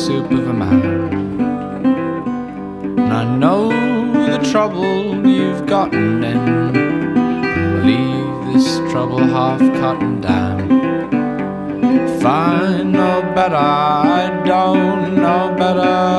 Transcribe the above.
soup of a man. And I know the trouble you've gotten in, and leave this trouble half cut and down. If I know better, I don't know better.